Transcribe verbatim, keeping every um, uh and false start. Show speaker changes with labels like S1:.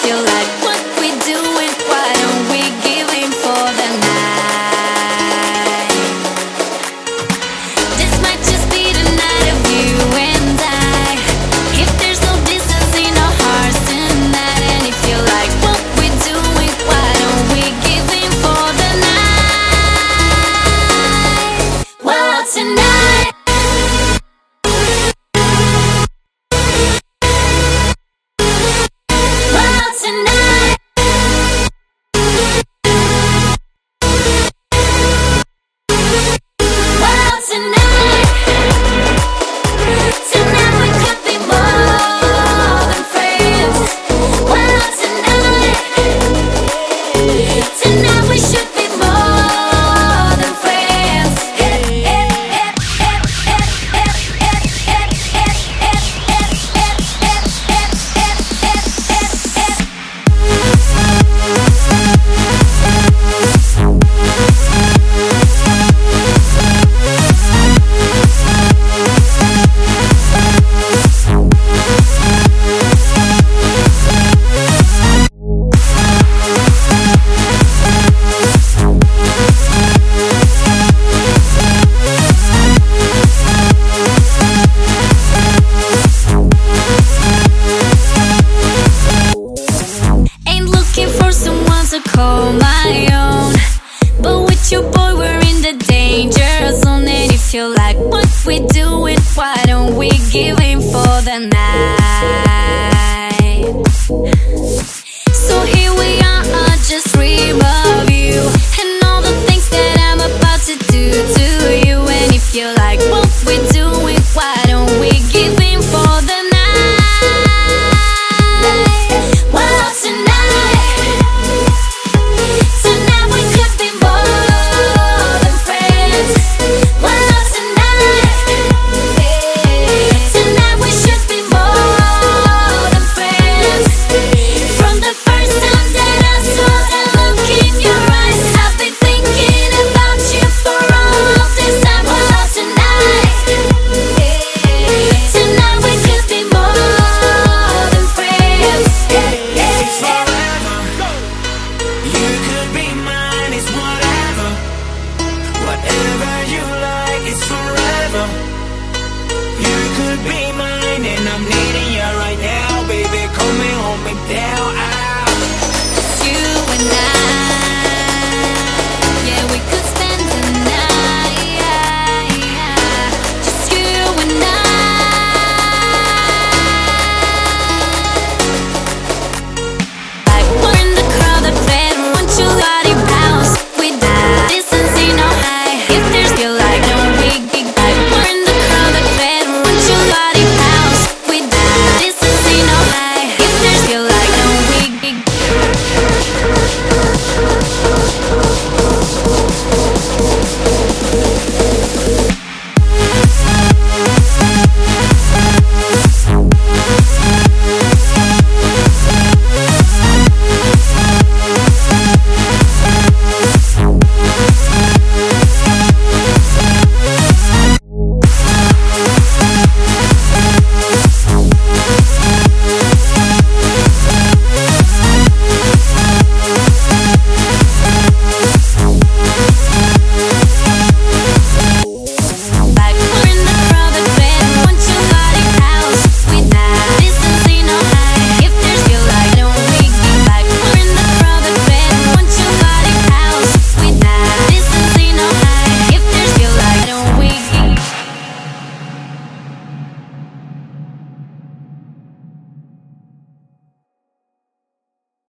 S1: you like what we doing, why don't we give in for the night? This might just be the night of you and I. If there's no distance in our hearts tonight, and if you like what we doing, why don't we give in for the night? Well, tonight. Tonight, well, tonight, tonight we could be more than friends. Well, tonight, tonight we should be more than friends. Call my own, but with your boy we're in the danger zone. And if you like what we doing, why don't we give in for the night? So here we are, I just dream of you and all the things that I'm about to do to you. And if you like what we doing, why don't we give in for the night? Well, tonight,
S2: whatever